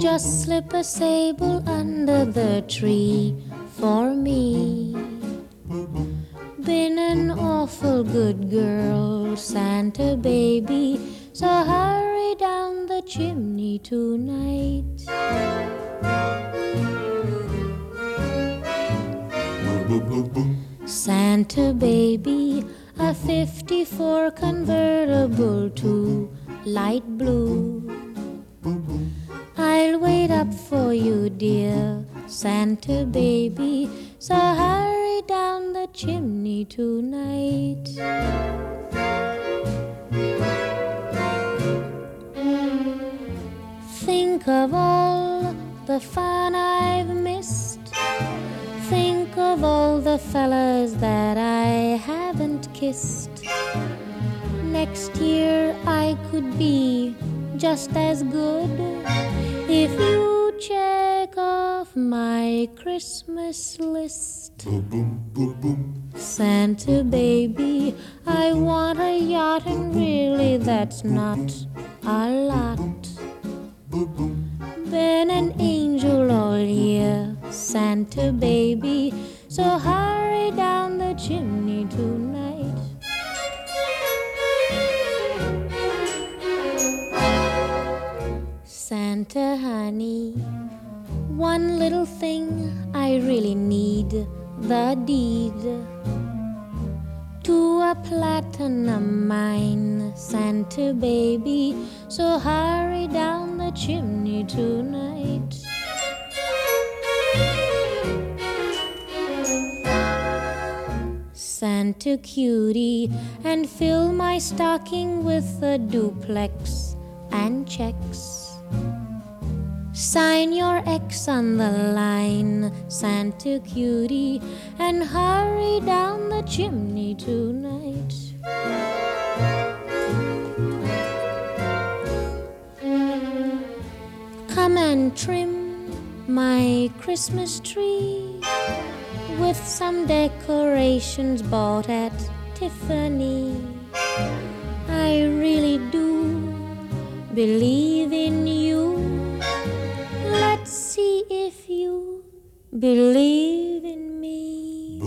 just slip a sable under the tree for me. Been an awful good girl, Santa baby, so hurry down the chimney tonight. Santa baby, a 54 convertible to light blue. I'll wait up for you, dear Santa baby, so hurry down the chimney tonight. Think of all the fun I've missed. Think of all the fellas that I haven't kissed. Next year I could be just as good if you check off my Christmas list. Santa baby, I want a yacht, and really that's not a lot. Been an angel all year, Santa baby, so hurry down the chimney tonight. Santa honey, one little thing I really need, the deed to a platinum mine, Santa baby, so hurry down the chimney tonight. Santa cutie, and fill my stocking with a duplex and checks. Sign your X on the line, Santa cutie, and hurry down the chimney tonight. Come and trim my Christmas tree with some decorations bought at Tiffany. I really do believe in you. Let's see if you believe in me.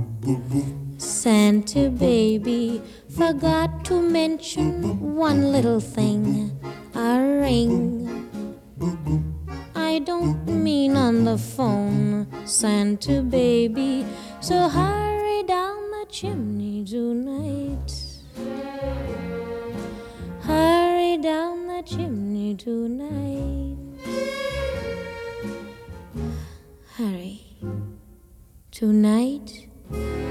Santa baby, forgot to mention one little thing, a ring. I don't mean on the phone, Santa baby, so hurry down the chimney tonight. Hurry down the chimney tonight. Hurry. Tonight